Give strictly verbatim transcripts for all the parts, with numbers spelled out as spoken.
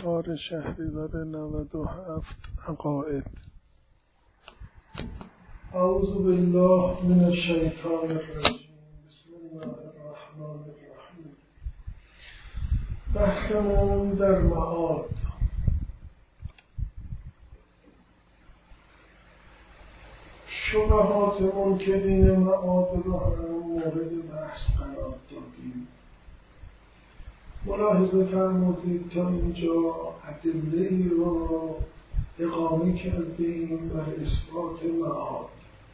چهار شهریور نود و هفت عقائد. اعوذ بالله من الشیطان الرجیم. بسم الله الرحمن الرحیم. بحثمون در معاد. شبهات منکرین معاد رو هم مورد بحث قرار دادیم. ملاحظه فرمودید تا اینجا ادله‌ای رو اقامه کردیم بر اثبات معاد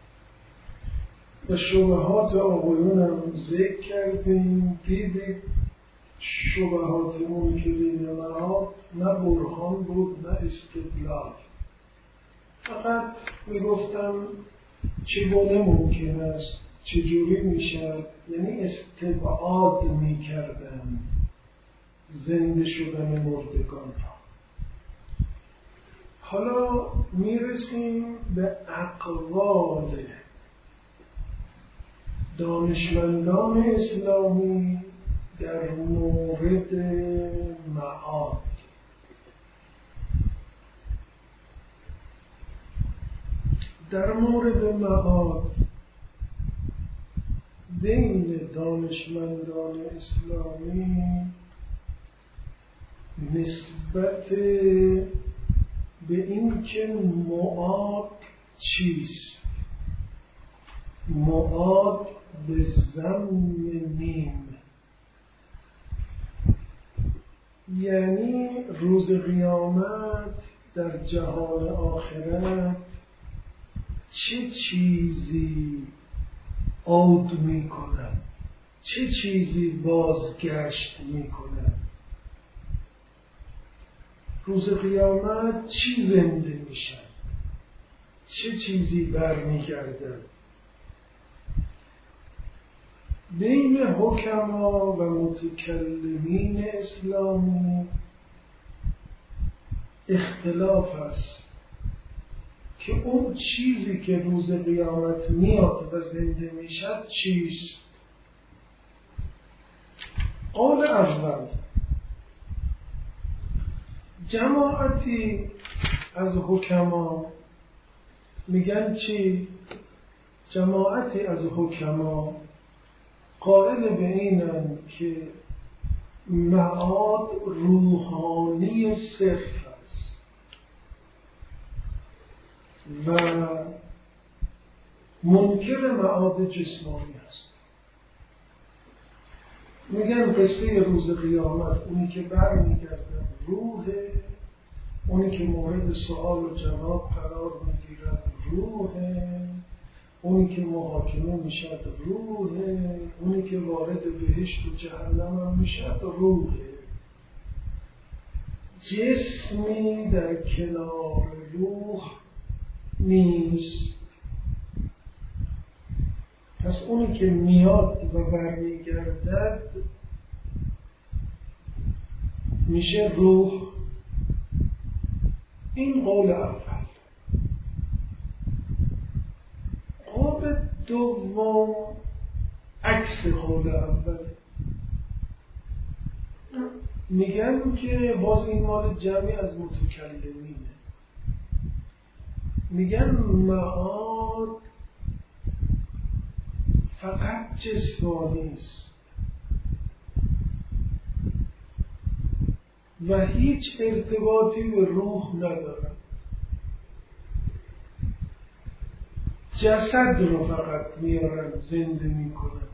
و شبهات آقایون هم ذکر کردیم. دیدید شبهات منکرین معاد نه برهان بود نه استدلال، فقط میگفتم چگونه ممکن است، چجوری میشه، یعنی استبعاد میکردن زنده شدن مردگان را. حالا میرسیم به اقوال دانشمندان اسلامی در مورد معاد. در مورد معاد بین دانشمندان اسلامی نسبت به این که معاد چیست، معاد به ضم میم، یعنی روز قیامت در جهان آخرت چه چیزی عود می کند، چه چیزی بازگشت می کند، روز قیامت چی زنده می شود، چه چیزی برمیگردد. بین حکما و متکلمین اسلامی اختلاف است که اون چیزی که روز قیامت میاد و زنده میشد چیست. قول اول، جماعتی از حکما میگن چی؟ جماعتی از حکما قائل به اینن که معاد روحانی صرف است و منکر معاد جسمانی است. میگن قصه روز قیامت اونی که برمیگردن روحه، اونی که مورد سؤال و جواب قرار میگیرد روحه، اونی که محاکمه میشد روحه، اونی که وارد بهشت و جهنم هم میشد روحه. جسمی در کنار روح نیست. پس اونی که میاد و برمیگردد میشه روح. این قول اول. قول دوم عکس قول اول. میگن که باز این مال جمعی از متکلمینه. میگن معاد فقط جسمانی است و هیچ ارتباطی به روح ندارد. جسد رو فقط میارن زنده میکنن.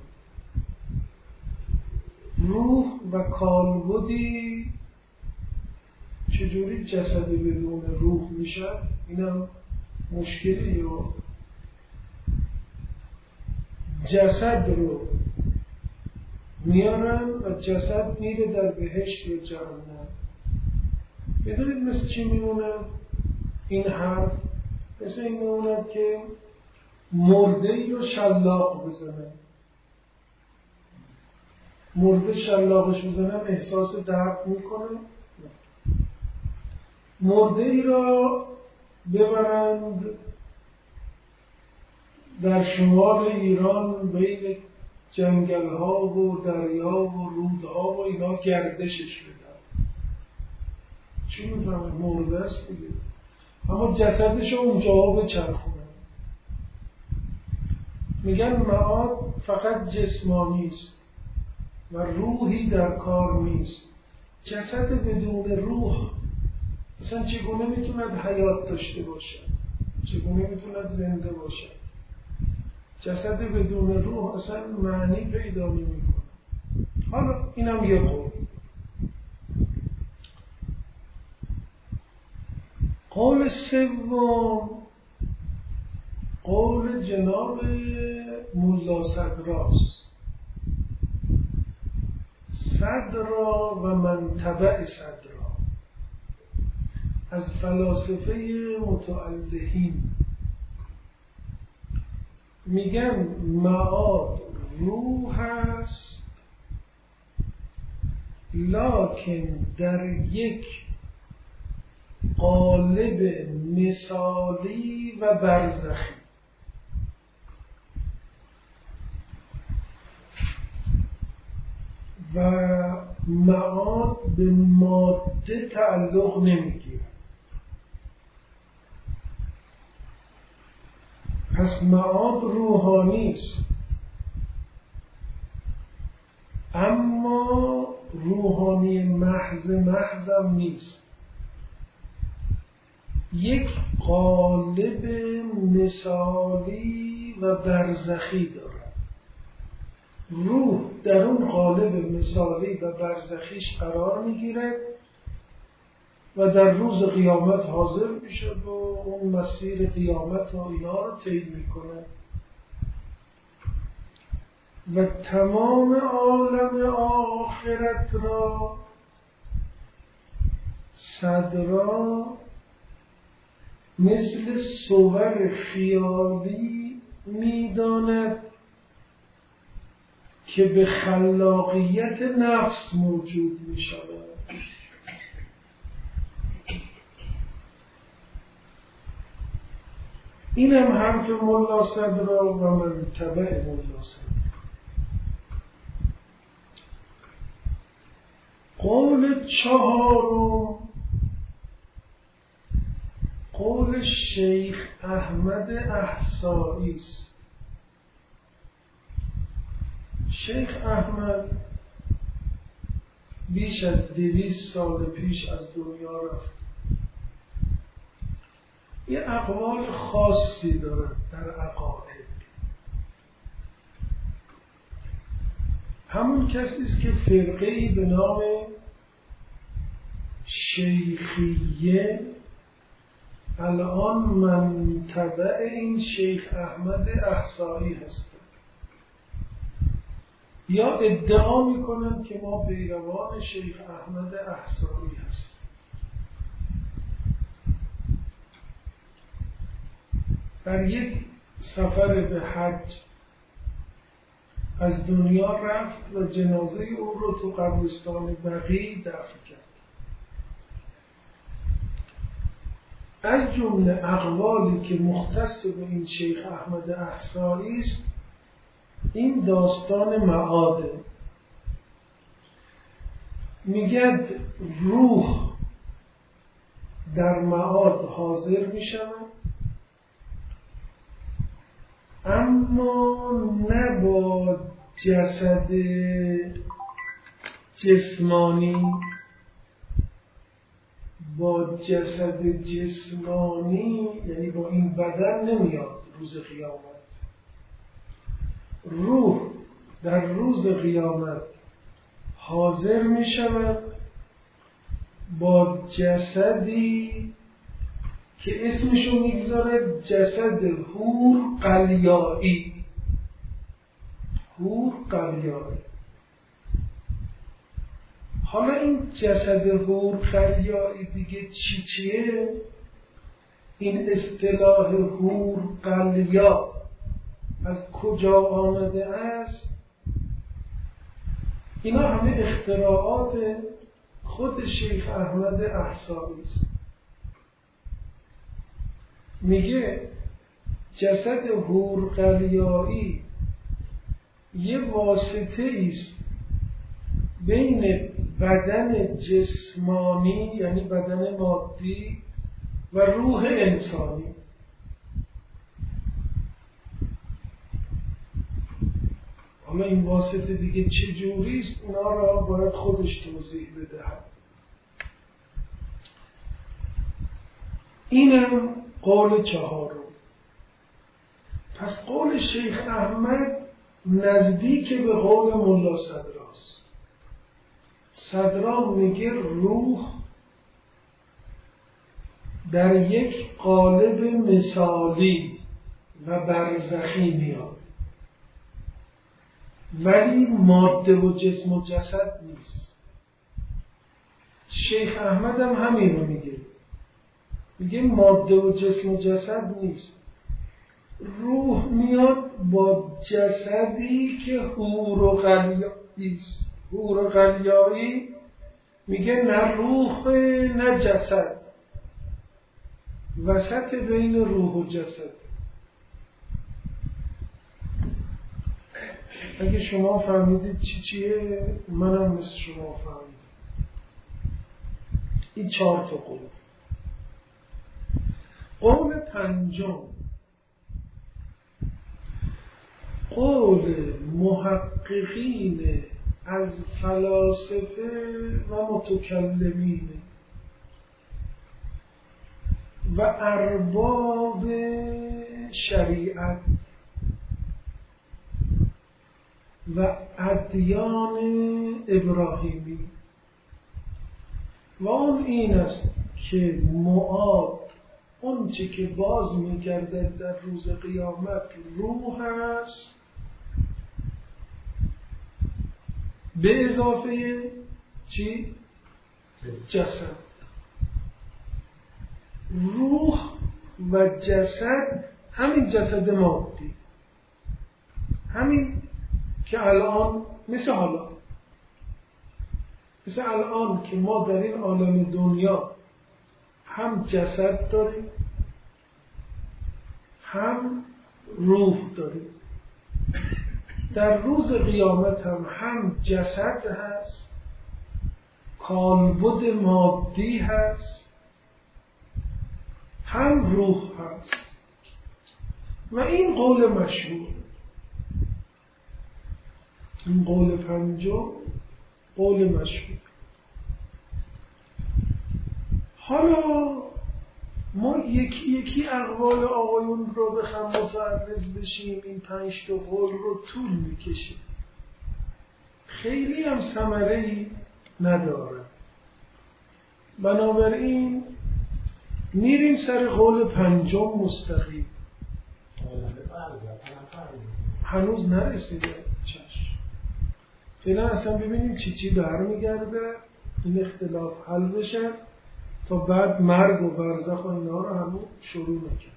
روح و کالبدی چجوری جسد بدون روح میشه؟ اینم مشکلی رو. جسد رو میارن و جسد میره در بهشت یا جهنم. بدونید مثل چی میمونه این حرف؟ مثل این میمونه که مرده ای رو شلاق بزنن. مرده شلاقش بزنن احساس درد میکنه؟ مرده ای را ببرند در شمال ایران بین جنگل ها و دریا و رودها و اینا گردشش بدن، چی میفهمه؟ مرده است دیگه، اما جسدش رو اونجا بچرخونه. میگن معاد فقط جسمانی است و روحی در کار نیست. جسد بدون روح اصلا چگونه میتوند حیات داشته باشد؟ چگونه میتوند زنده باشد؟ جسد بدون روح اصلا معنی پیدا نمیکنه. حالا اینم یه قول. قول سوم قول جناب ملا صدراست. صدرا و من تبع صدرا، از فلاسفه متعلهین. میگن معاد روح است، لکن در یک قالب مثالی و برزخی. و معاد به ماده تعلق نمیگیره. پس معاد روحانی است، اما روحانی محض محضم نیست. یک قالب مثالی و برزخی داره. روح در اون قالب مثالی و برزخیش قرار میگیره و در روز قیامت حاضر میشه و اون مسیر قیامت و اینا رو طی میکنه و تمام عالم آخرت را صدرا مثل صور خیالی میداند که به خلاقیت نفس موجود می شود. این هم حرف ملا صدرا و من تبع ملا صدرا. قول چهارم قول شیخ احمد احصایی است. شیخ احمد بیش از دویست سال پیش از دنیا رفت. یه اقوال خاصی دارد در عقاید. همون کسی است که فرقه‌ای به نام شیخیه الان منتبع این شیخ احمد احصایی هست، یا ادعا میکنند که ما پیروان شیخ احمد احصایی هستیم. در یک سفر به حج از دنیا رفت و جنازه او رو تو قبرستان بقیع دفن کرد. از جمله اقوالی که مختص به این شیخ احمد احصایی است این داستان معاده. میگد روح در معاد حاضر می شود، اما نه با جسد جسمانی با جسد جسمانی یعنی با این بدن نمیاد روز قیامت. روح در روز قیامت حاضر می شود با جسدی که اسمشو میگذاره جسد حور قلیایی. حور قلیایی. حالا این جسد حور قلیایی دیگه چی چیه؟ این اصطلاح حور قلیا از کجا آمده است؟ اینا همه اختراعات خود شیخ احمد احصایی است. میگه جسد حور قلیایی یه واسطه است بین بدن جسمانی یعنی بدن مادی و روح انسانی. حالا این واسطه دیگه چه جوریست اونا را باید خودش توضیح بدهد. اینم قول چهارم. پس قول شیخ احمد نزدیک به قول ملا صدراست. صدرا میگه روح در یک قالب مثالی و برزخی میاد، ولی ماده و جسم و جسد نیست. شیخ احمد هم همین رو میگه، میگه ماده و جسم و جسد نیست. روح میاد با جسدی که حور و غلیاییست. حور و غلیایی میگه نه روح نه جسد، وسط بین روح و جسد. اگه شما فهمیدید چی چیه، منم مثل شما فهمیدم. این چهار تا قول. قول پنجم، قول محققین از فلاسفه و متکلمین و ارباب شریعت و ادیان ابراهیمی و اون این است که معاد اون چه که باز می‌گردد در روز قیامت روح است به اضافه چی؟ جسد. روح و جسد همین جسد مادی، همین که الان مثل حالا مثل الان که ما در این عالم دنیا هم جسد داریم هم روح داریم، در روز قیامت هم هم جسد هست، کالبد مادی هست، هم روح هست. و این قول مشهور، این قول پنجم قول مشهور. حالا ما یکی یکی اقوال آقایون رو بخوام متعرض بشیم، این پنج تا قول رو طول میکشه، خیلی هم ثمره‌ای نداره. بنابراین میریم سر قول پنجم مستقیم. هنوز نرسیده، چشم. فعلا اصلا ببینیم چی چی برمیگرده، این اختلاف حل بشه تا بعد مرگ و برزخ و اینا رو همون شروع نکرد.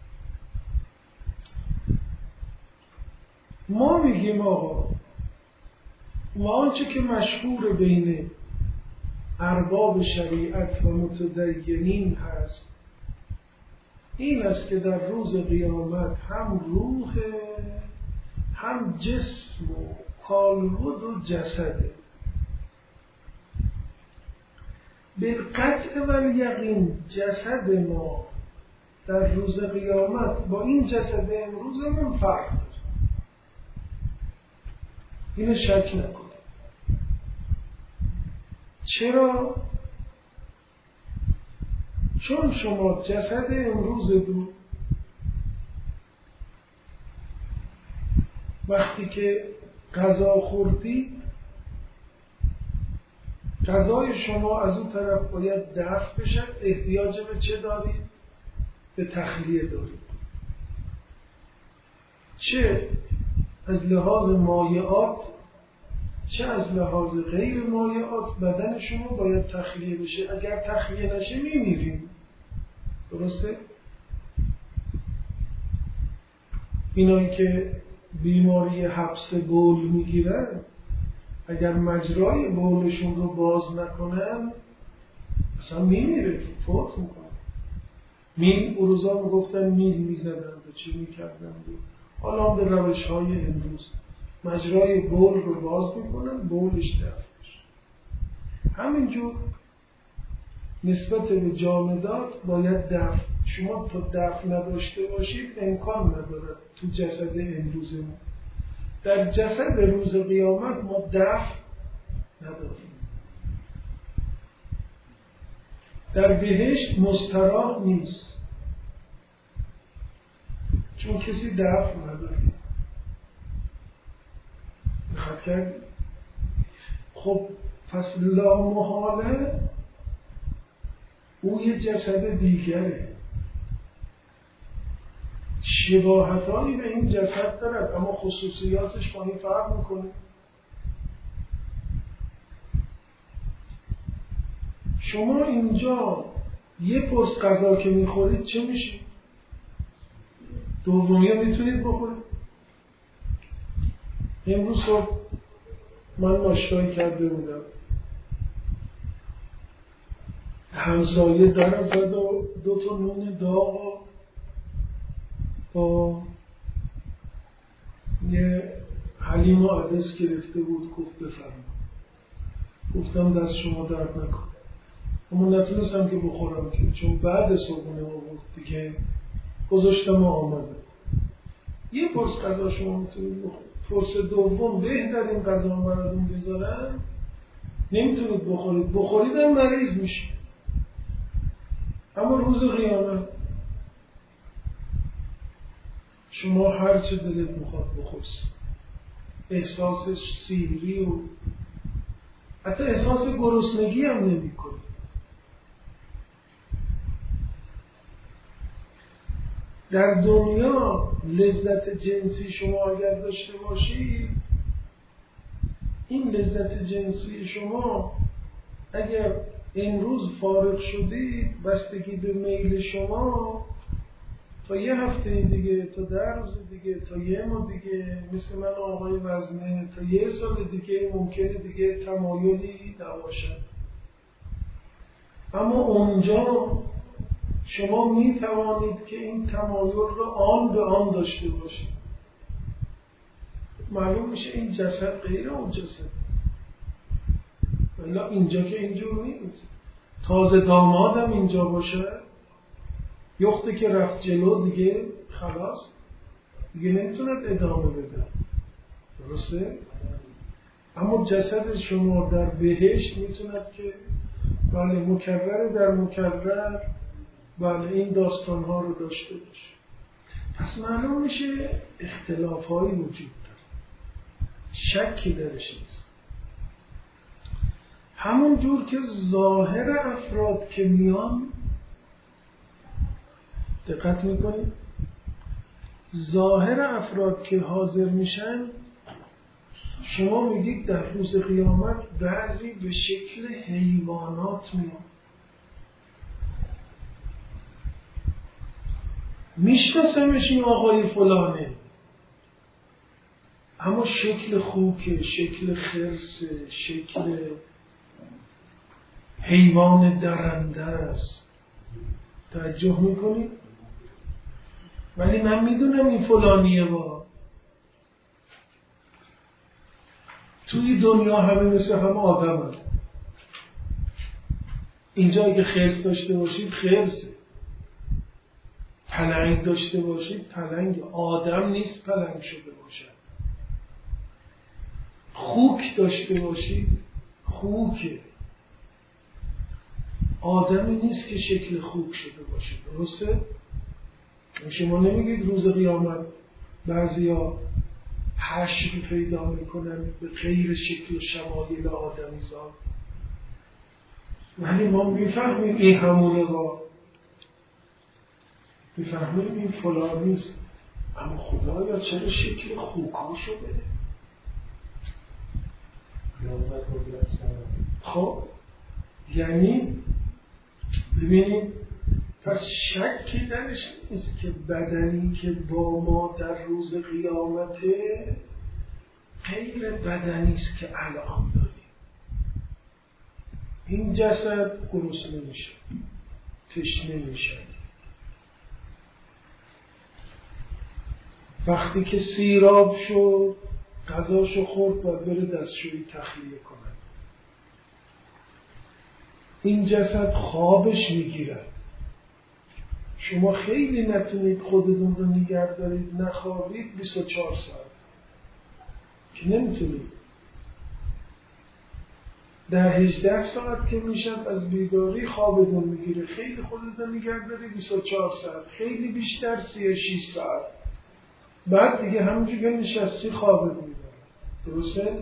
ما میگیم آقا و آنچه که مشهور بین ارباب شریعت و متدینین هست این است که در روز قیامت هم روح هم جسم و کالبد و جسده. بالقطع و الیقین جسد ما در روز قیامت با این جسد امروزمون فرق داره، اینو شک نکنید. چرا؟ چون شما جسد امروزتون وقتی که غذا خوردید، غذای شما از اون طرف باید دفع بشه، احتیاج به چه دارید؟ به تخلیه دارید. چه از لحاظ مایعات چه از لحاظ غیر مایعات بدن شما باید تخلیه بشه. اگر تخلیه نشه میمیریم. درسته؟ اینایی که بیماری حبس بول میگیرن اگر مجرای بولشون رو باز نکنن اصلا میمیره، فوت میکنن. میل اون روزا میگفتن میل میزدن و چی میکردن بود. حالا هم به روش های امروز مجرای بول رو باز میکنن، بولش دفع میشه. همینجور نسبت به جامدات باید دفع. شما تا دفع نداشته باشید امکان نداره تو جسد امروز ما. در جسد روز قیامت ما دفع نداریم. در بهشت مستراح نیست چون کسی دفع نداره. دقت کردید؟ خب پس لا محاله او یه جسد دیگره، شباهتایی به این جسد دارد اما خصوصیاتش با این فرق میکنه. شما اینجا یه پرس غذا که میخورید چه میشه؟ دومی ها میتونید بخورید. امروز صبح من ناشتایی کرده بودم، همسایه در زد و دو تا نون داغ با یه حلیم و عدس گرفته بود، گفت بفرمایید. گفتم دست شما درد نکن، اما نتونستم که بخورم که چون بعد صبحونه ما بود دیگه گذاشتم و آمده. یه پرس غذا شما میتونید بخورید. پرس دوم بهترین غذا براتون بذارن نمیتونید بخورید، بخوریدم مریض میشه. اما روز قیامت شما هر چه دلت میخواد بخورید، احساس سیری و حتی احساس گرسنگی هم نمی کنید. در دنیا لذت جنسی شما اگر داشته باشید، این لذت جنسی شما اگر امروز فارغ شدید بستگی به میل شما تا یه هفته دیگه، تا ده روز دیگه، تا یه ماه دیگه، مثل من آقای وزنه، تا یه سال دیگه ممکنه دیگه تمایلی نباشه. اما اونجا شما می توانید که این تمایل رو آن به آن داشته باشید. معلوم میشه این جسد غیر اون جسد. ولی اینجا که اینجور نیست. تازه دامادم اینجا باشه، یخته که رفت جلو دیگه خلاص، دیگه نمیتوند ادامه بده. درسته؟ اما جسد شما در بهشت میتوند که بله مکرر در مکرر بله این داستان ها رو داشته باشه. پس معلوم میشه اختلاف هایی وجود داره، شکی درش نیست. همون جور که ظاهر افراد که میان، دقت میکنید ظاهر افراد که حاضر میشن، شما میگید در روز قیامت بعضی به شکل حیوانات میان. میشناسمش این آقای فلانه، اما شکل خوکه، شکل خرسه، شکل حیوان درنده است. توجه میکنید؟ ولی من میدونم این فلانیه. با توی دنیا همه مثل هم آدم هست. اینجا اگه خرس داشته باشید خرسه، پلنگ داشته باشید پلنگ. آدم نیست پلنگ شده باشد. خوک داشته باشید خوکه، آدمی نیست که شکل خوک شده باشه. درسته؟ شما نمیگید روز قیامت بعضیا حشر پیدا میکنن به غیر شکل و شمایل آدمی زاد، ولی ما میفهمیم این همونه ها، میفهمیم این فلان نیست. اما خدایا چرا شکل خوکا شده؟ خب یعنی ببینید، پس شکی درش نیست که بدنی که با ما در روز قیامته غیر بدنی است که الان داریم. این جسد گرسنه میشه، تشنه میشه. وقتی که سیراب شد غذاشو خورد باید بره دستشویی تخلیه کنه. این جسد خوابش میگیرد. شما خیلی نتونید خودتون رو نگه دارید نخوابید بیست و چهار ساعت که نمیتونید. در هجده ساعت که میشد از بیداری خوابتون میگیره. خیلی خودتون نگه دارید بیست و چهار ساعت، خیلی بیشتر سی و شش ساعت، بعد دیگه همونجور که نشستی خوابت میبره. درسته؟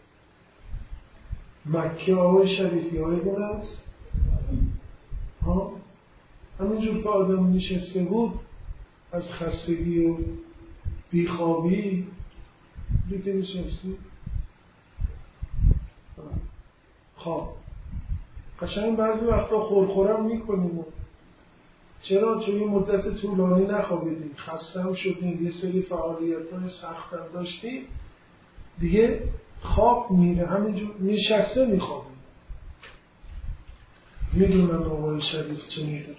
مکه آقای شریفی های دونه است ها؟ همینجور که آدم نشسته بود از خستگی و بیخوابی دیگه نشستی خواب. قشنگ بعضی وقتا خورخورم میکنیم. چرا؟ چون یه مدت طولانی نخوابیدیم، خسته هم شدیم، یه سری فعالیت های سخت هم داشتیم، دیگه خواب میره، همینجور نشسته میخوابیم. میدونم آقای شریف چه میده.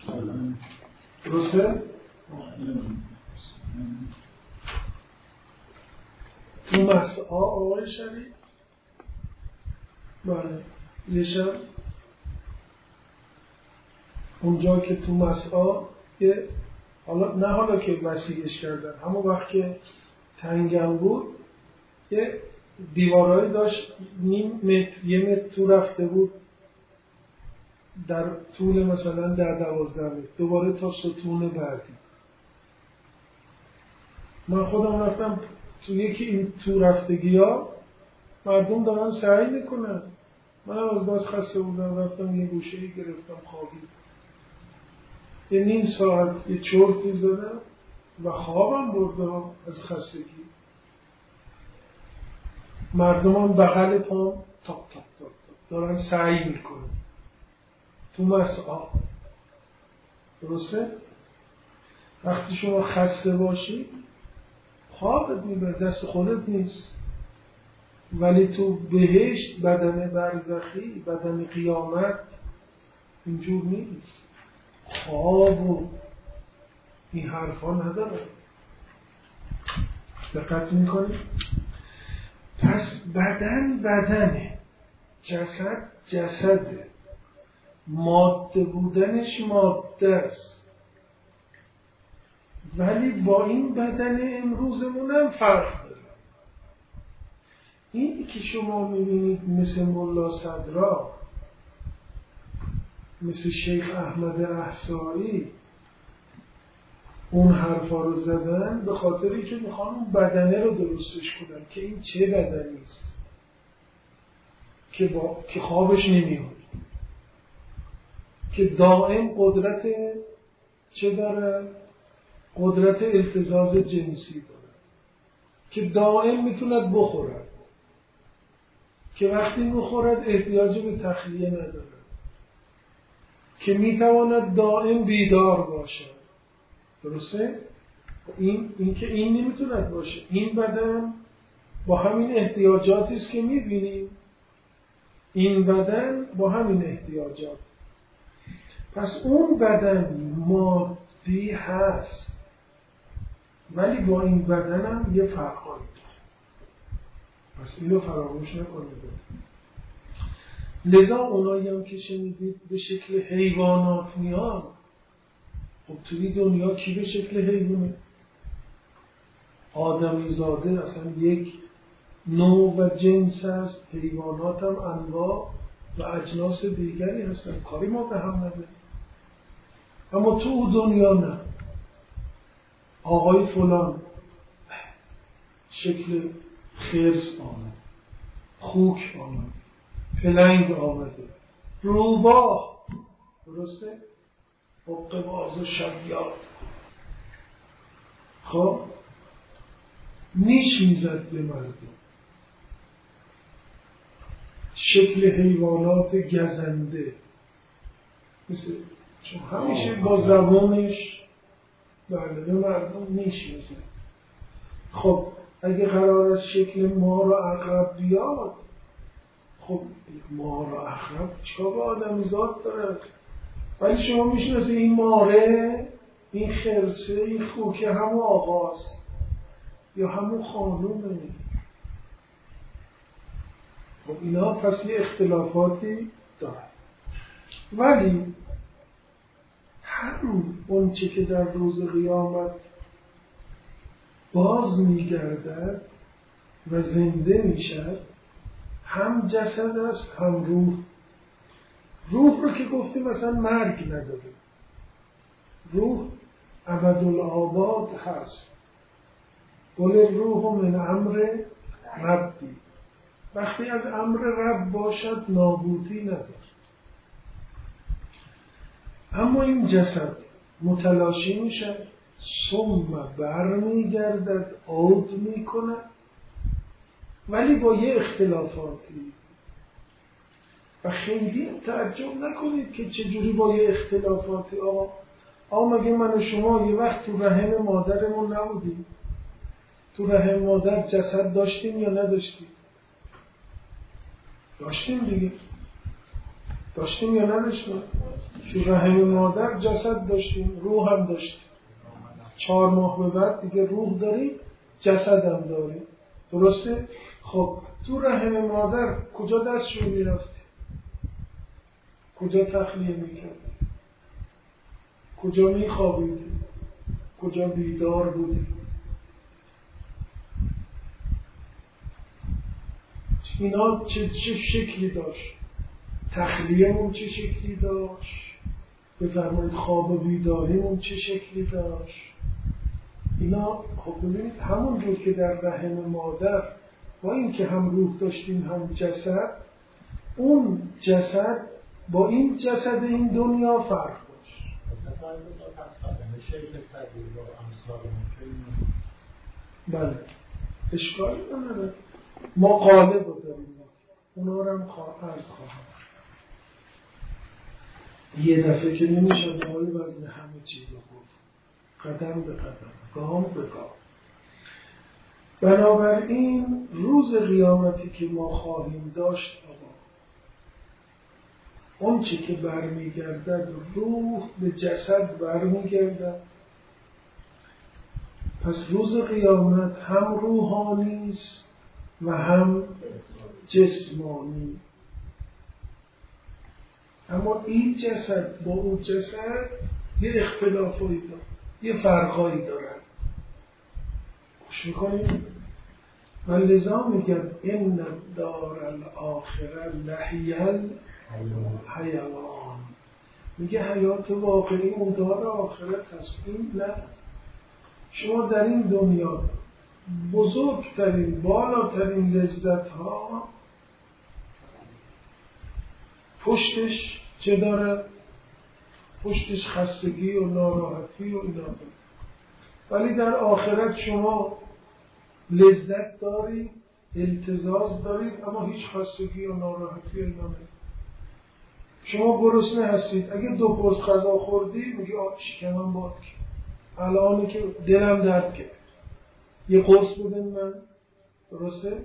درسته؟ تو مسعا آقای شریف بله یه شب اونجا که تو مسعا یه حالا نه حالا که وسیعش کردن، همون وقت که تنگم بود یه دیوارهایی داشت نیم متر یه متر تو رفته بود در طول مثلا در دوازده متر، دوباره تا ستون بعدی. من خودم رفتم تو یکی این تو رفتگی ها مردم دارن سعی میکنن، من از باز خسته بودم رفتم یه گوشه‌ای گرفتم خوابیدم. یه نیم ساعت یه چرتی زدم و خوابم بردم از خستگی. مردم هم بغل پام تاپ تاپ تاپ دارن سعی میکنن تو مسعا. درسته؟ وقتی شما خسته باشی خوابت میبره، دست خودت نیست. ولی تو بهشت بدن برزخی، بدن قیامت اینجور نیست، خواب و این حرفا نداره. دقت میکنی؟ پس بدن بدنه، جسد جسده، ماده بودنش ماده است. ولی با این بدن امروزمون هم فرق داره. اینی که شما میبینید مثل ملا صدرا، مثل شیخ احمد احصایی اون حرفا رو زدن به خاطری که میخوان اون بدنه رو درستش کنن که این چه بدنی است که, با... که خوابش نمیاد، که دائم قدرت چه داره؟ قدرت التزاز جنسی داره، که دائم میتوند بخورد، که وقتی بخورد احتیاج به تخلیه نداره، که میتواند دائم بیدار باشد. درسته؟ این, این که این نمیتوند باشه. این بدن با همین احتیاجاتی است که میبینیم، این بدن با همین احتیاجات. پس اون بدن مادی هست ولی با این بدن هم یه فرقایی داره. پس اینو فراموش نکنید. لذا اونایی هم که شنیدید به شکل حیوانات میان، خب توی دنیا کی به شکل حیوانه؟ آدمی زاده اصلا یک نوع و جنس هست، حیوانات هم انواع و اجناس دیگری هستن، کاری ما به هم نداریم. اما تو او دنیا نه، آقای فلان شکل خرس آمد، خوک آمد، پلنگ آمده، روباه، درسته؟ حقه باز و شیاد، خب نیش میزد به مردم، شکل حیوانات گزنده، مثل چون همیشه با زبانش بله به مردم نیش میزد. خب اگه قرار است شکل مار و عقرب بیاد، خب مار و عقرب چیکار به آدمی ذات داره؟ ولی شما میشناسید این ماره، این خرسه، این خوکه همون آقاست یا همون خانومه. خب اینا پس یه اختلافاتی داره. ولی هم اون چه که در روز قیامت باز میگردد و زنده میشد هم جسد است هم روح. روح رو که گفتیم مثلا مرگ نداره، روح ابدالآباد هست. قل الروح من امر ربی، وقتی از امر رب باشد نابودی نداره. اما این جسد متلاشی میشه، ثم برمیگردد، عود میکنه، ولی با یه اختلافاتی. و خیلی تعجب نکنید که چجوری با یه اختلافاتی. آقا آقا مگه من و شما یه وقت تو رحم مادرمون نبودیم؟ تو رحم مادر جسد داشتیم یا نداشتیم؟ داشتیم دیگه. داشتیم یا نداشتیم؟ تو رحم مادر جسد داشتیم، روح هم داشتیم. چهار ماه به بعد دیگه روح داریم، جسد هم داریم. درسته؟ خب تو رحم مادر کجا دستشون میرفتی؟ کجا تخلیه میکردی؟ کجا میخوابیدی؟ کجا بیدار بودی؟ اینا چه, چه شکلی داشت؟ تخلیه‌مون چه شکلی داشت؟ بفرمایید خواب و بیداریمون چه شکلی داشت؟ اینا خب ببینید همون جور که در رحم مادر با این که هم روح داشتیم هم جسد، اون جسد با این جسد این دنیا فرق داشت. بله اشکالی نداره، ما قالب رو داریم، اونا رو هم عرض خواهم یه دفعه که نمیشه داری وزن همه چیز رو گفت، قدم به قدم، گام به گام. بنابراین روز قیامتی که ما خواهیم داشت آقا، اون چه که برمیگردد روح به جسد برمیگردد. پس روز قیامت هم روحانی است و هم جسمانی. اما این جسد با اون جسد یه اختلافایی داره، یه فرقایی دارن. خوش میکنیم؟ و لذا میگن این دار الاخره لهی الحیوان، میگه حیات واقعی اون دار آخرت هست. این نه، شما در این دنیا بزرگترین بالاترین لذت ها پشتش چه داره؟ پشتش خستگی و ناراحتی و اینا داره. ولی در آخرت شما لذت دارید، التزاز دارید، اما هیچ خستگی و ناراحتی و اینا ندارید. شما گرسنه هستید، اگه دو پرس غذا خوردی میگی آب شکمم باد کرد، الان که دلم درد کرد، یه قرص بدن من. درسته؟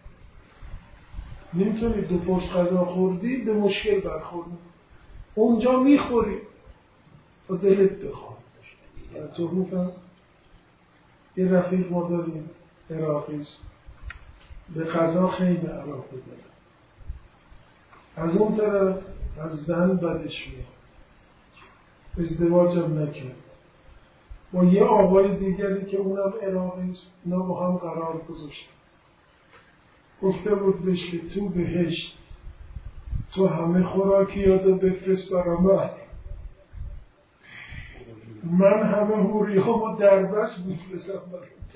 نمیتونی دو پرس غذا خوردی به مشکل برخوردی، اونجا میخوری و دلت بخواد. تو میفهم؟ یه رفیق ما داریم عراقیست، به غذا خیلی علاقه داره. از اون طرف از زن بدش میاد، ازدواجم نکرد. با یه آقای دیگری که اونم عراقیست، اینا با هم قرار گذاشت. گفته بود بهش که تو بهشت تو همه خوراکیاتو بفرست برا من، من همه حوریامو دربست میفرستم برا تو.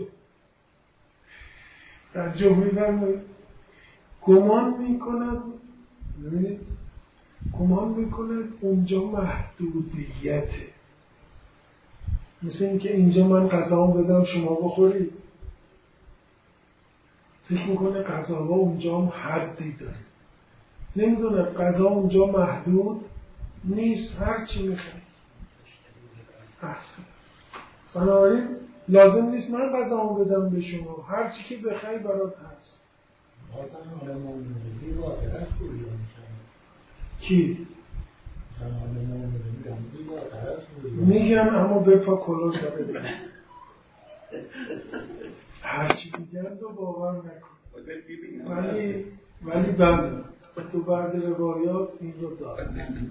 تعجب می‌کنم، گمان میکنن، ببینید گمان میکنن اونجا محدودیته. مثل اینکه اینجا من غذا بدم شما بخوری، فکر میکنه غذاها اونجا هم حدی داره. نمیدونه غذا اونجا محدود نیست، هر چی میخوای احسن. بنابراین لازم نیست من غذامو بدم به شما، هر چی که بخوای برات هست. کی؟ میگن اما بپا کلا سره بگن، هرچی میگن رو باور نکن، ولی ولی بند تو بعضی روایات این رو داره.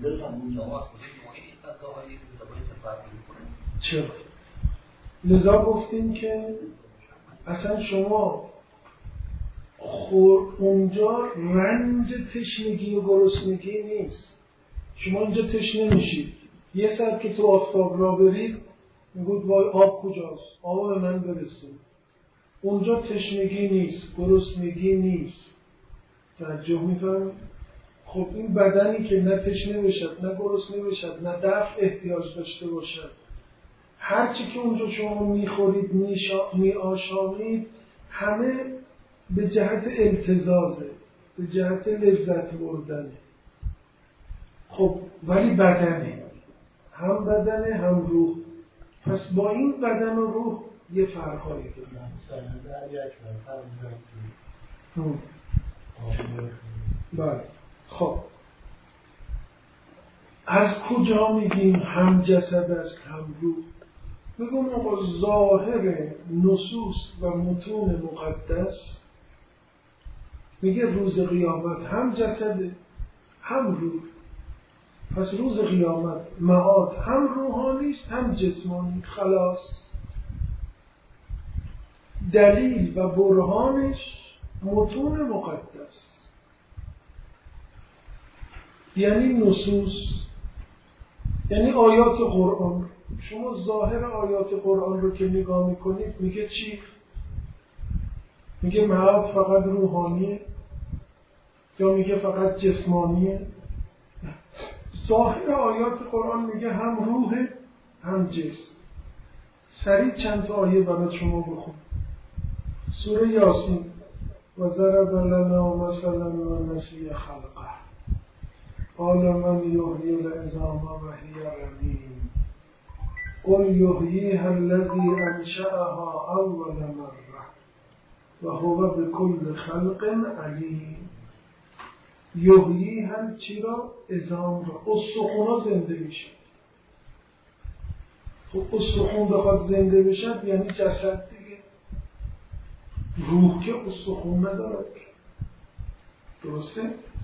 چرا؟ لذا گفتیم که اصلا شما خور اونجا رنج تشنگی و گرسنگی نیست. شما اینجا تشنه میشید، یه ساعت که تو آفتاب را برید میگوید وای آب کجاست؟ آب به من برسون. اونجا تشنگی نیست، گرسنگی نیست. توجه میفهمید؟ خب این بدنی که نه تشنه بشد، نه گرسنه بشد، نه دفع احتیاج داشته باشد، هرچی که اونجا شما میخورید، میآشامید، همه به جهت التزازه، به جهت لذت بردنه. خب ولی بدنه، هم بدنه هم روح. پس با این بدن و روح یه فرقایی داره. بله. خب از کجا میگیم هم جسد است هم روح؟ بگم آقا ظاهر نصوص و متون مقدس میگه روز قیامت هم جسده هم روح. پس روز قیامت معاد هم روحانی است هم جسمانی. خلاص دلیل و برهانش متون مقدس، یعنی نصوص، یعنی آیات قرآن. شما ظاهر آیات قرآن رو که نگاه میکنید میگه چی؟ میگه معاد فقط روحانیه یا میگه فقط جسمانیه؟ ظاهر آیات قرآن میگه هم روح هم جسم. سریع چند تا آیه برای شما بخون. سوره یاسین و ضرب لنا مثلا و نسی خلقه قال من یحیی العظام و هی رمیم قل یحییها الذی انشأها اول مره و هو بكل خلق علیم. یحییها چی را؟ عظام را. استخوان‌ها زنده میشه. خب استخوان بخواد زنده بشه یعنی جسد دیگه. روح که استخوان ندارد، درسته؟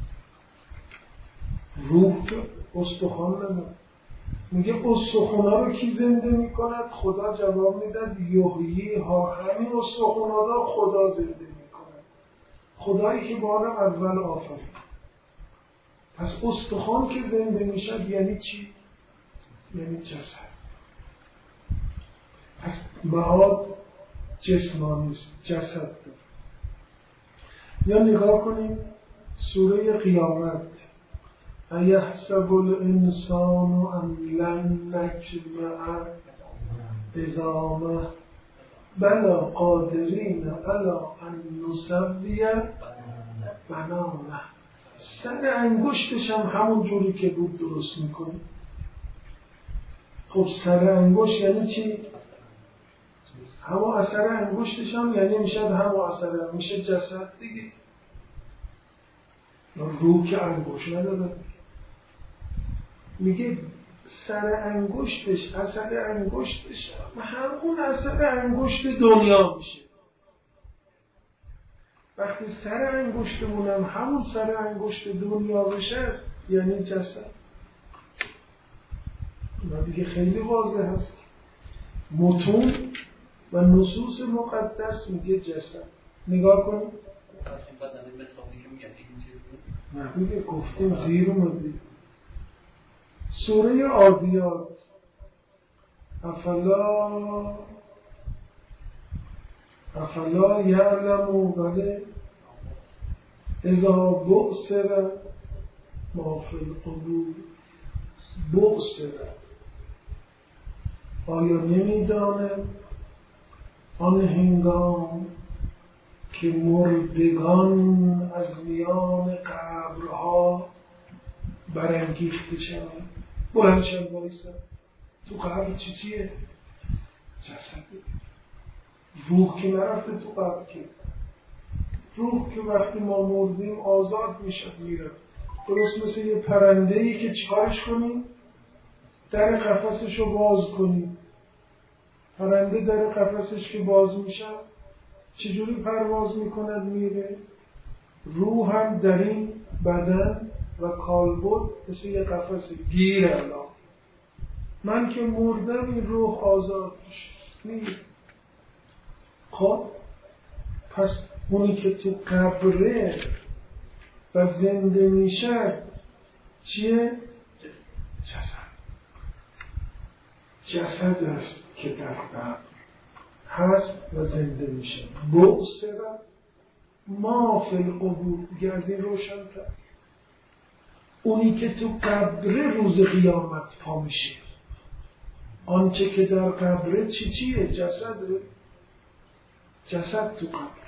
روح که استخوان ندارد. میگه استخوان‌ها رو کی زنده میکند؟ خدا جواب میداد یحییها، همین استخوان‌ها رو خدا زنده میکند. خدایی که بار اول آفرید. پس استخوان که زنده میشد یعنی چی؟ یعنی جسد. پس معاد جسمانی است، جسد داره. یا نگاه کنیم سوره قیامت ایحسب الانسان ان لن نجمع عظامه بلی قادرین علی ان نسوی بنانه. سر انگشتش هم همون جوری که بود درست میکنی. خب سر انگشت یعنی چی؟ همون اثر انگشتش هم یعنی میشه همون اثر، میشه جسد دیگه. روح که انگشت نداره. میگه سر انگشتش، اثر انگشتش همون اثر انگشت دنیا میشه. وقتی سر انگشتمونم همون سر انگشت دنیا بشه یعنی جسد. اینا دیگه خیلی واضح هست. متون و نصوص مقدس میگه جسد. نگاه کنیم. نه دیگه گفتیم دیر اومدی. سوره عادیات افلا افلا یعلمو بله اذا بؤسر ما فی القلوب بؤسر. آیا نمیدانه آن هنگام که مردگان از میان قبرها برانگیخته شوند؟ بلند شد وایسا. تو قبر چی چیه؟ جسده. روح که نرفته تو قبر که. روح که وقتی ما مردیم آزاد میشد میره. درست مثل یه پرنده‌ای که چیکارش کنیم؟ در قفسش رو باز کنیم. پرنده در قفسش که باز میشه چجوری پرواز میکند میره؟ روح هم در این بدن و کالبد مثل یه قفس گیر الان. من که مردم این روح آزاد میشه. خب پس اونی که تو قبره و زنده میشه چیه؟ جسد. جسد است که در قبر هست و زنده میشه. بؤسر ما فی القبور. دیگه از این روشن‌تر. اونی که تو قبره روز قیامت پا میشه. آنچه که در قبره چی چیه؟ جسده. جسد تو قبر.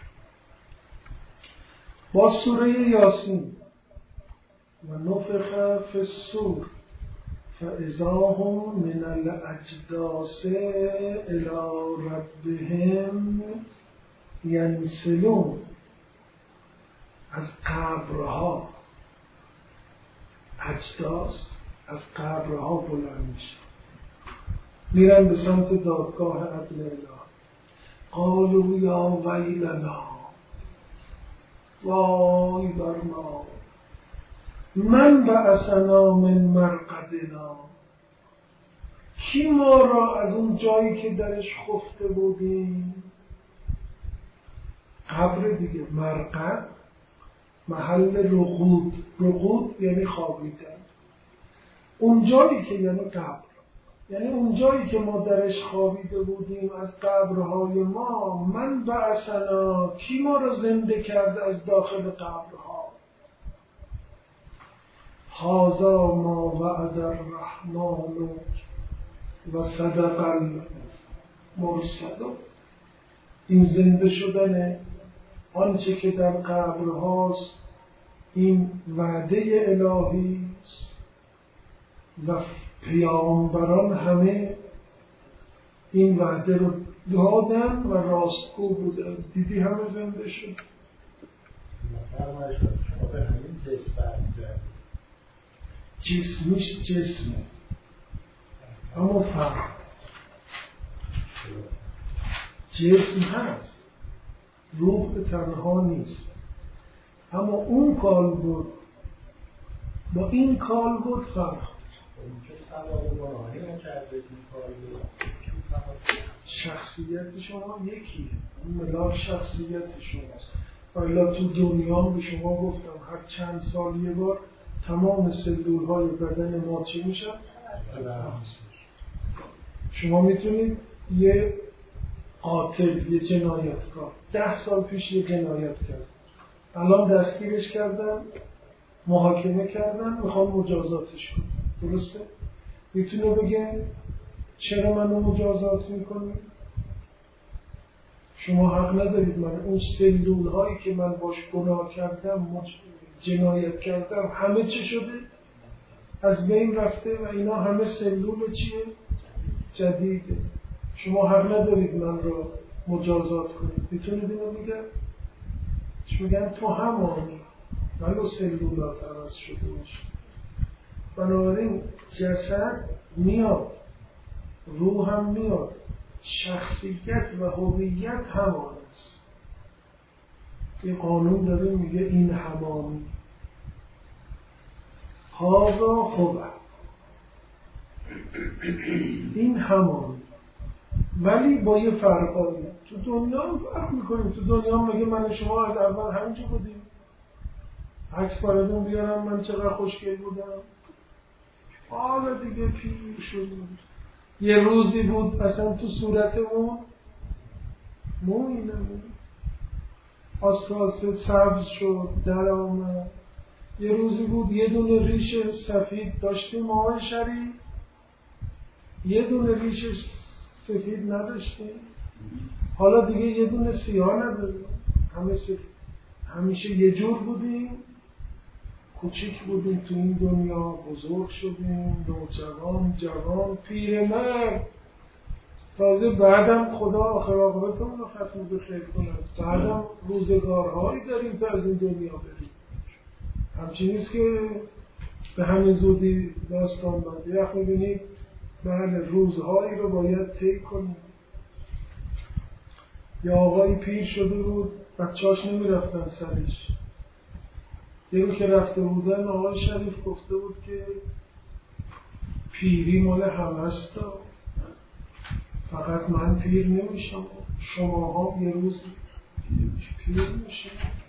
با سوره یاسین و نفخ فی الصور فاذا هم من الاجداث الی ربهم ینسلون. از قبرها، اجداث از قبرها بلند میشه، میرن به سمت دادگاه عدل الهی. قالوا یا ویلنا، وای بر ما، من بعثنا من مرقدنا، کی ما را از اون جایی که درش خفته بودیم. قبر دیگه. مرقد محل رقود. رقود یعنی خوابیدن. اون جایی که یعنی قبر، یعنی اون جایی که ما درش خوابیده بودیم از قبرهای ما. من بعثنا، کی ما را زنده کرده از داخل قبرها. هذا ما وعد الرحمن و صدق المرسل. این زنده شدن آنچه که در قبرهاست این وعده الهی است و پیامبران همه این وعده رو دادن و راستگو بودن. دیدی همه زنده شد. جسمش جسمه اما فرق جسم هست، روح تنها نیست. اما اون کالبد با این کالبد فرق. شخصیت شما یکیه، ملاک شخصیت شماست. ولی تو دنیا به شما گفتم هر چند سال یه بار تمام سلول های بدن ما چی میشن؟ شما میتونید یه قاتل، یه جنایتکار ده سال پیش یه جنایت کرد، الان دستگیرش کردن، محاکمه کردن، میخوام مجازاتش کنم، درسته؟ میتونه بگه چرا منو مجازات میکنی؟ شما حق ندارید. من اون سلول هایی که من باش گناه کردم، مج... جنایت کردم، همه چی شده؟ از بین رفته و اینا همه سلول چیه؟ جدیده. شما حق ندارید من رو مجازات کنید. میتونید اینو بگن؟ میگن تو همانی، ولی سلولات عوض شده باشه. بنابراین جسد میاد، روح هم میاد، شخصیت و هویت همان است. این قانون داره میگه این همانی. هذا خوبه، این همانی، ولی با یه فرقایی. تو دنیا هم فرق میکنیم. تو دنیا هم مگه من شما از اول همینجا بودیم؟ عکس براتون بیارم من چقدر خوشگل بودم. حالا دیگه پیر شدیم. یه روزی بود اصلا تو صورتمون مویی نمید، آساسه سبز شد، در آمد. یه روزی بود یه دونه ریش سفید داشتیم آقای شریف، یه دونه ریش سفید نداشتیم. حالا دیگه یه دونه سیاه نداریم، همه سفید. همیشه یه جور بودیم، کوچیک بودیم تو این دنیا، بزرگ شدیم، نوجوان، جوان، پیرمرد. تازه بعدم خدا آخر عاقبتمون رو ختم بخیر کنه. بعدم روزگارهایی داریم تا از این دنیا بریم. همچین نیست که به همین زودی داستان باید. یخ میبینید بله روزهایی رو باید طی کنیم. یا آقایی پیر شده بود، بچه‌اش نمیرفتن سرش، یه رو که رفته بودن آقای شریف گفته بود که پیری مال همه است، فقط من پیر نمیشم، شما ها یه روز پیر میشین.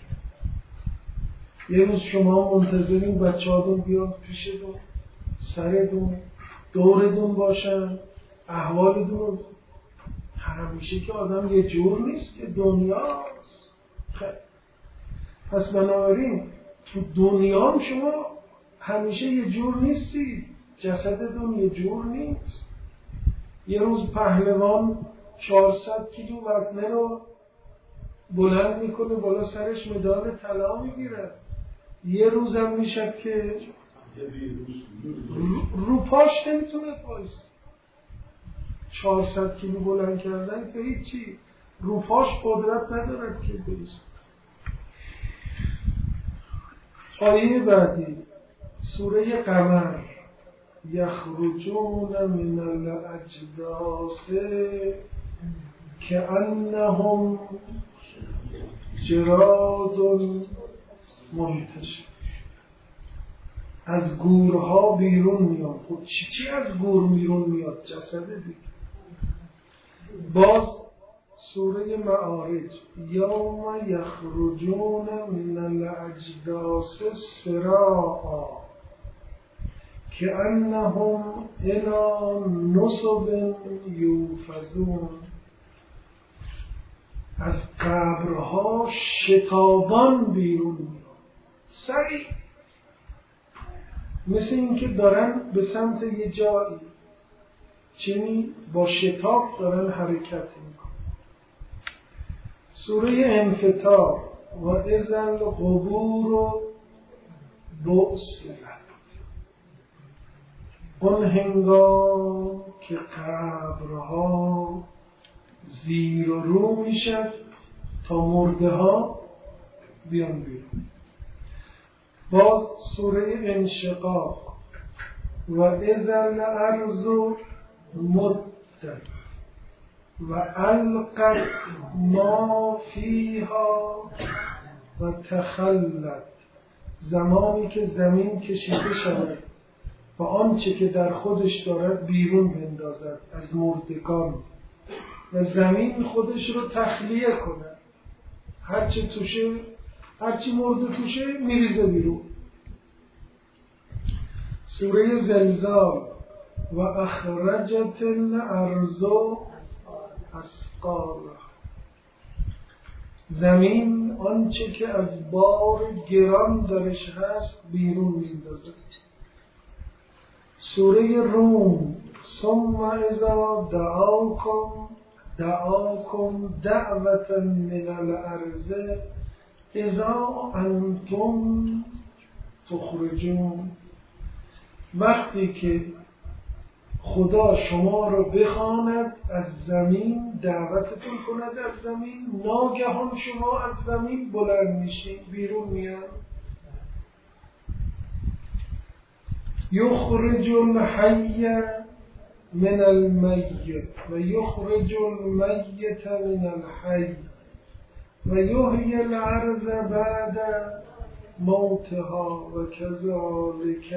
یه روز شما منتظرین بچه هاتون بیاد پیشتون، سرتون دورتون باشن، احوالتون. همیشه که آدم یه جور نیست که دنیاست. پس بنابراین تو دنیا هم شما همیشه یه جور نیستی، جسدتون یه جور نیست. یه روز پهلوان چهارصد کیلو وزنه رو بلند میکنه بالا سرش مدال طلا میگیره. یه روز هم میشه که رو پاش نمیتونه پایست. چهارصد کیلو بلند کردن که هیچی، رو پاش قدرت ندارد که بایست. آیه بعدی سوره قمر، یخرجون من الاجداث کأنهم جراد منتشر. از گورها بیرون میاد. خود چی چی از گور بیرون میاد؟ جسد دیگه. باز سوره معارج، یوم یخرجون من الاجداث سراعا کأنهم الی نصب یوفضون. از قبرها شتابان بیرون میاد، سریع، مثل اینکه دارن به سمت یه جایی چنین با شتاب دارن حرکت میکنن. سوره انفطار، و اذا القبور بعثرت. اون هنگام که قبرها زیر و رو میشن تا مرده ها بیان بیرون. باز سوره انشقاق، و اذا الارض مدت و القت ما فیها و تخلت. زمانی که زمین کشیده شود و آنچه که در خودش دارد بیرون بندازد از مردگان و زمین خودش رو تخلیه کنه، هرچی توشه، هرچی مرده توشه میریزه بیرون. سوره زلزال، و اخرجت الارض اثقالها. زمین آنچه که از بار گران درش هست بیرون میندازه. سوره روم، ثم اذا دعاکم دعاکم دعوة من الارض اذا انتم تخرجون. وقتی که خدا شما رو بخواند از زمین، دعوتتون کند از زمین، ناگهان شما از زمین بلند میشین، بیرون میاد. یخرج الحی من المیت و یخرج المیت من الحی و یحیی الارض بعد موتها و کذالک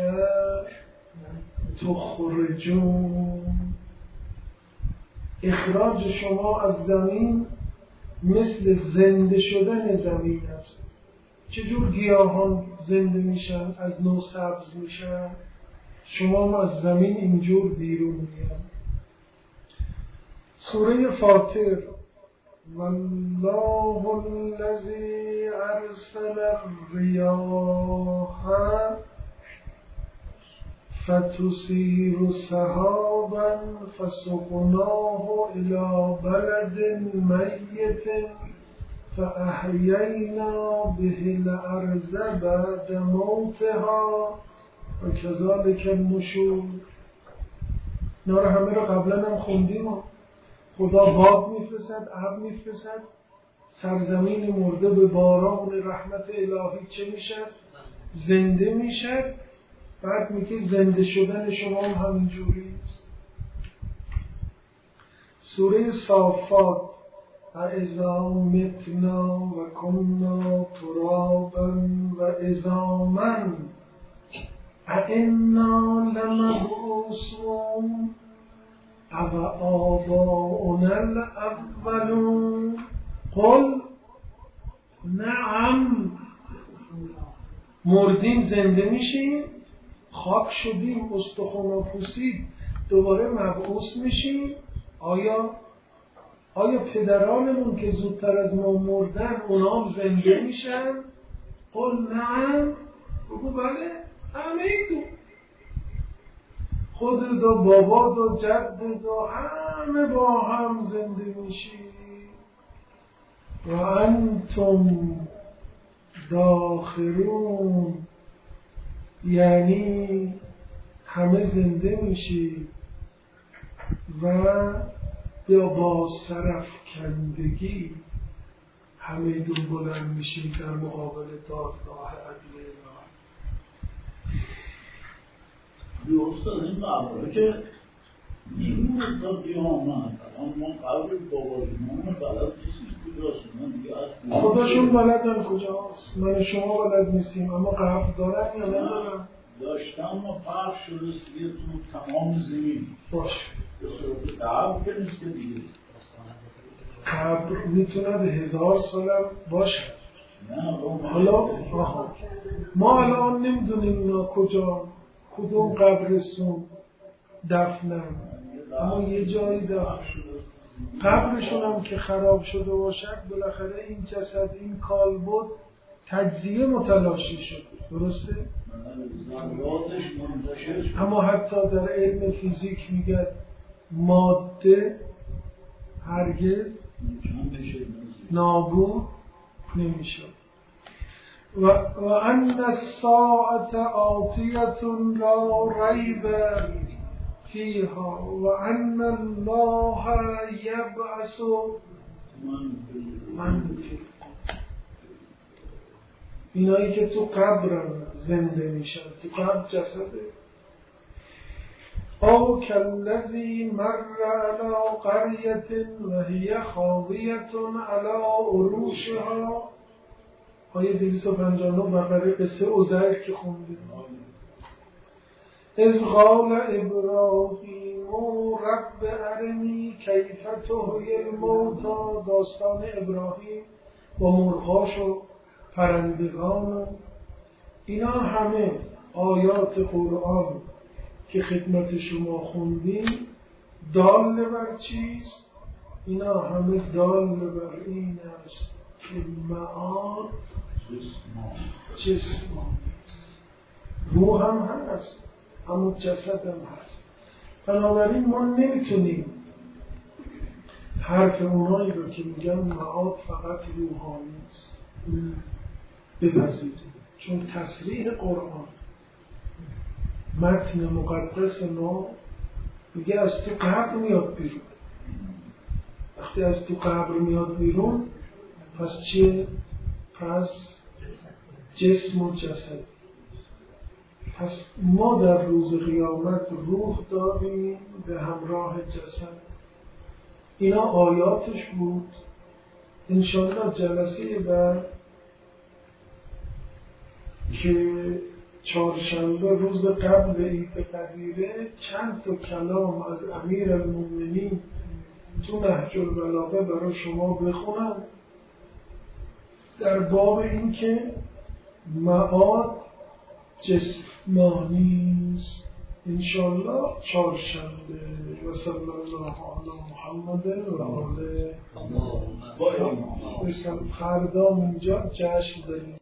تخرجون. اخراج شما از زمین مثل زنده شدن زمین است. چجور گیاهان زنده میشن، از نو سبز میشن، شما از زمین اینجور بیرون میاد. سوره فاطر، والله الذی ارسل الریاح فتثیر سحابا فسقناه الی بلد میت فاحیینا به الارض بعد موتها و کذالک النشور. اینا رو همه رو قبلا هم خوندیم. خدا باد میفرستد، ابر میفرستد، سرزمین مرده به باران رحمت الهی چه میشه؟ زنده میشه. بعد میگه زنده شدن شما هم همینجوری است. سوره صافات، اذا متنا و کنا ترابا و عظاما ائنا لمبعوثون او آباؤنا الاولون قل نعم. مردیم زنده میشیم، خاک شدیم، استخوان پوسید، دوباره مبعوث میشیم. آیا آیا پدرانمون که زودتر از ما مردن اونا هم زنده میشن؟ قل نعم، بگو بله، همه ایتون، خودت و بابات و جدت و همه با هم زنده میشی. و انتم داخرون، یعنی همه زنده میشی و یا با سرافکندگی همه دون بلند میشی در مقابل دادگاه عدل الهی. بی استاد این معبره که این تا بیامد اما قبل باباییمان بلد کسی کجاست؟ من دیگه از خودشون بلدن کجاست، من شما بلد نیستیم، اما قبل دارن یا ندارن؟ داشتن اما پخش شده دیگه تو تمام زمین باشه. به صورت قبل که نیست که دیگه قبر میتونه به هزار سالم باشه. حالا ما الان نمیدونیم اینا کجا کدوم قبرستون دفنن، اما یه جایی دفن شده. قبرشون هم که خراب شده باشد بالاخره این جسد، این کالبد تجزیه متلاشی شد، درسته؟ اما حتی در علم فیزیک میگه ماده هرگز نابود نمیشه. و و ان الساعة آتیة لا ریب فیها و ان الله یبعث من فی. اینایی که تو قبرن زنده میشن، تو قبر جسده. او کالذی مر علی قریة و هی خاویة علی عروشها. آیه دویست و پنجاه و نه بقره قصه عزیر که خوندیم. اذ قال ابراهیم رب ارنی کیف تحیی الموتی. داستان ابراهیم با مرغاش و پرندگان و اینا همه آیات قرآن که خدمت شما خوندیم دال بر چیست؟ اینا همه دال بر این است که معاد جسمانی است. روح هم هست اما جسد هم هست. بنابراین ما نمیتونیم حرف اونایی رو که میگن معاد فقط روحانی است بپذیریم، چون تصریح قرآن متن مقدس ما میگه از تو قبر میاد بیرون. وقتی از تو قبر میاد بیرون پس چیه؟ پس جسم و جسد. پس ما در روز قیامت روح داریم به همراه جسد. اینا آیاتش بود. انشاءالله جلسه بعد که چهارشنبه روز قبل عید قدیره چند تا کلام از امیرالمومنین تو نهج البلاغه برای شما بخونم در باب این که معاد جسمانی است. انشاءالله چهارشنبه. و صلی الله علی محمد و آله. فردا اینجا جشن داریم.